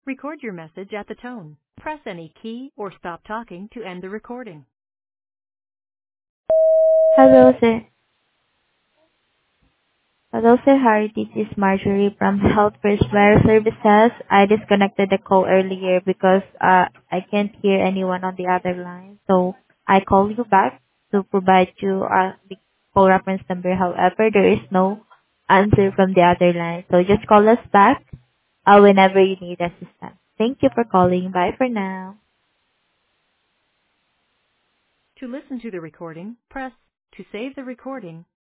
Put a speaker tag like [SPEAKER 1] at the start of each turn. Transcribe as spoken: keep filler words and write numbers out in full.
[SPEAKER 1] Record your message at the tone. Press any key or stop talking to end the recording.
[SPEAKER 2] Hello, sir. Hello, sir. Harry. This is Marjorie from Health First Wire Services. I disconnected the call earlier because uh, I can't hear anyone on the other line. So I call you back to provide you uh, the call reference number. However, there is no answer from the other line. So just call us back uh, whenever you need assistance. Thank you for calling. Bye for now.
[SPEAKER 1] To listen to the recording, press to save the recording,